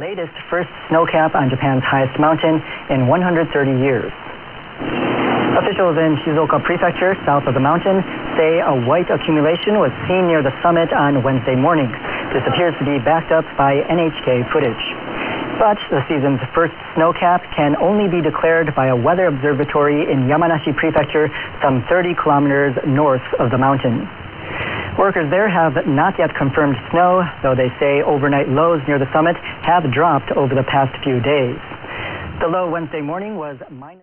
latest first snowcap on Japan's highest mountain in 130 years. Officials in Shizuoka Prefecture, south of the mountain, say a white accumulation was seen near the summit on Wednesday morning. This appears to be backed up by NHK footage. But the season's first snowcap can only be declared by a weather observatory in Yamanashi Prefecture, some 30 kilometers north of the mountain. Workers there have not yet confirmed snow, though they say overnight lows near the summit have dropped over the past few days. The low Wednesday morning was minus